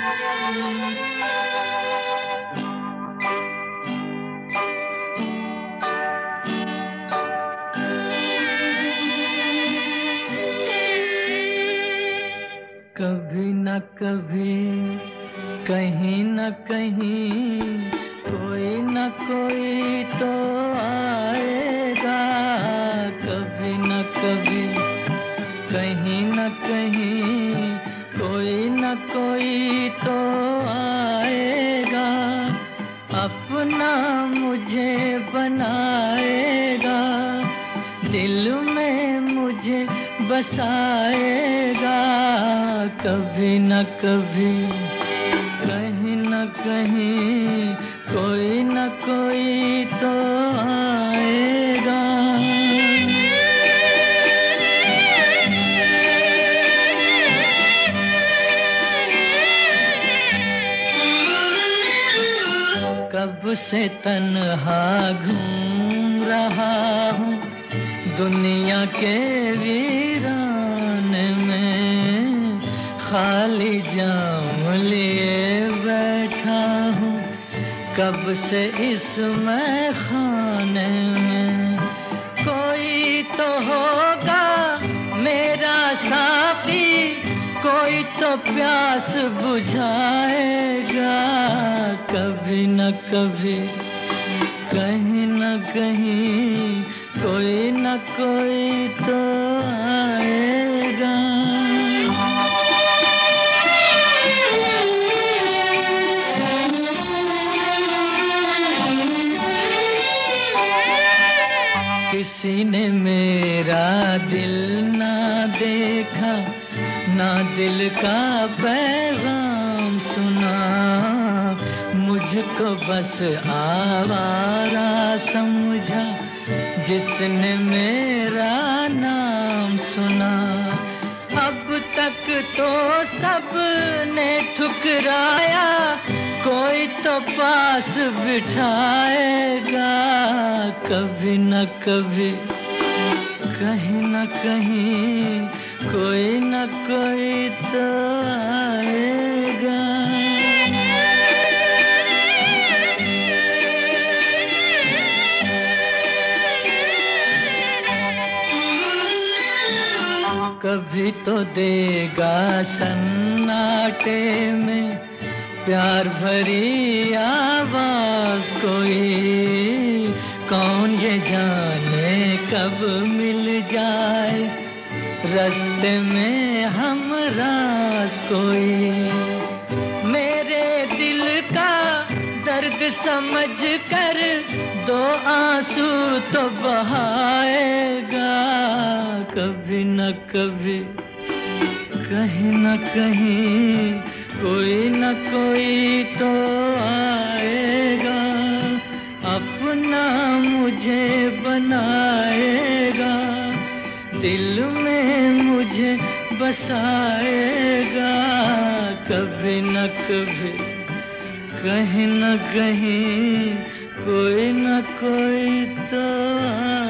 कभी न कभी कहीं न कहीं कोई न कोई तो आएगा। कभी न कभी कहीं न कहीं कोई न कोई तो आएगा। अपना मुझे बनाएगा, दिल में मुझे बसाएगा। कभी न कभी कहीं न कहीं कोई न कोई तो आएगा। कब से तन्हा घूम रहा हूँ दुनिया के वीराने में, खाली जाम लिए बैठा हूँ कब से इस मैखाने में। कोई तो होगा मेरा साथी, कोई तो प्यास बुझाएगा। कभी न कभी कहीं न कहीं कोई न कोई तो आएगा। किसी ने मेरा दिल ना देखा, ना दिल का पैगाम सुना, मुझको बस आवारा समझा जिसने मेरा नाम सुना। अब तक तो सबने ठुकराया, कोई तो पास बिठाएगा। कभी न कभी कहीं न कहीं कोई न कोई तो आएगा। कभी तो देगा सन्नाटे में प्यार भरी आवाज कोई, कौन ये जाने कब मिल जाए रास्ते में हमराज कोई। मेरे दिल का दर्द समझ कर दो आंसू तो बहाएगा। कभी न कभी कहीं न कहीं कोई न कोई तो आएगा। अपना मुझे बनाएगा, दिल में मुझे बसाएगा। कभी न कभी कहीं न कहीं कोई न कोई तो